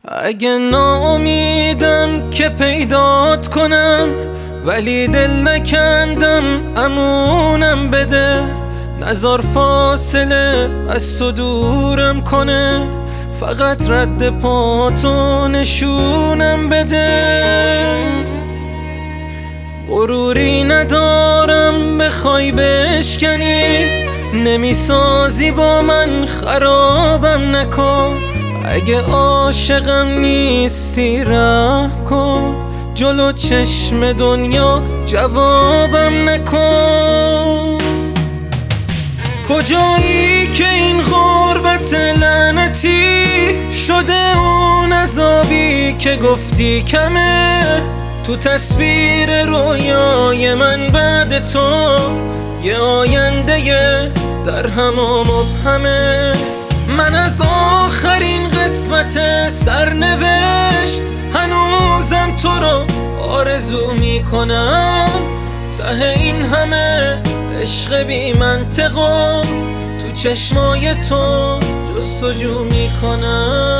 اگه ناامیدم که پیدات کنم، ولی دل نکندم امونم بده. نزار فاصله از تو دورم کنه، فقط رد پاتو نشونم بده. غروری ندارم بخوای بشکنی، نمیسازی با من خرابم نکن. اگه عاشقم نیستی رحم کن، جلو چشم دنیا جوابم نکن. کجایی که این غربت لعنتی شده اون عذابی که گفتی کمه؟ تو تصویر رویای من بعد تو یه آینده در هم و مبهمه. من از آخرین قسمت سرنوشت هنوزم تو رو آرزو میکنم. ته این همه عشق بی منطقم تو چشمای تو جستجو میکنم.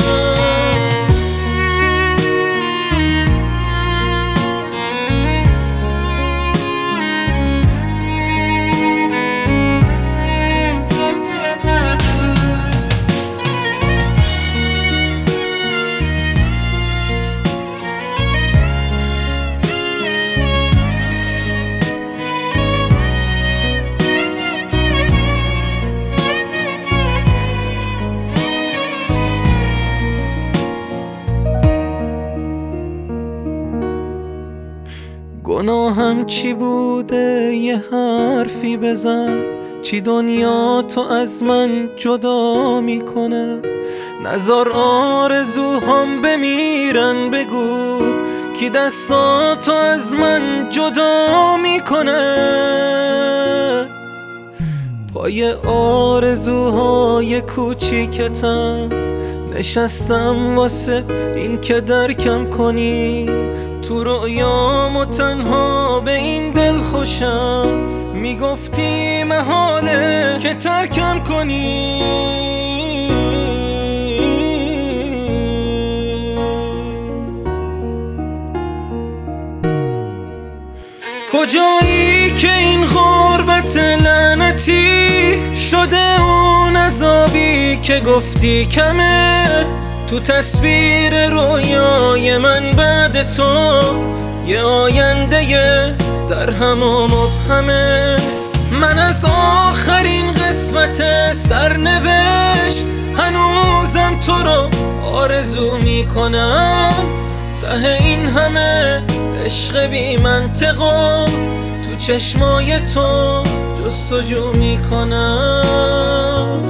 گناهم چی بوده یه حرفی بزن؟ چی دنیا تو از من جدا میکنه؟ نزار آرزوهام بمیرن، بگو کی دستاتو از من جدا میکنه؟ پای آرزوهای کوچیکتم نشستم واسه این که درکم کنی. تو رویام و تنها به این دل خوشم میگفتی محاله که ترکم کنی. کجایی که این غربت لعنتی شده اون عذابی که گفتی کمه؟ تو تصویر رویای من بعد تو یه آینده در هم و مبهمه. من از آخرین قسمت سرنوشت هنوزم تو رو آرزو میکنم. ته این همه عشق بی منطقم تو چشمای تو جستجو میکنم.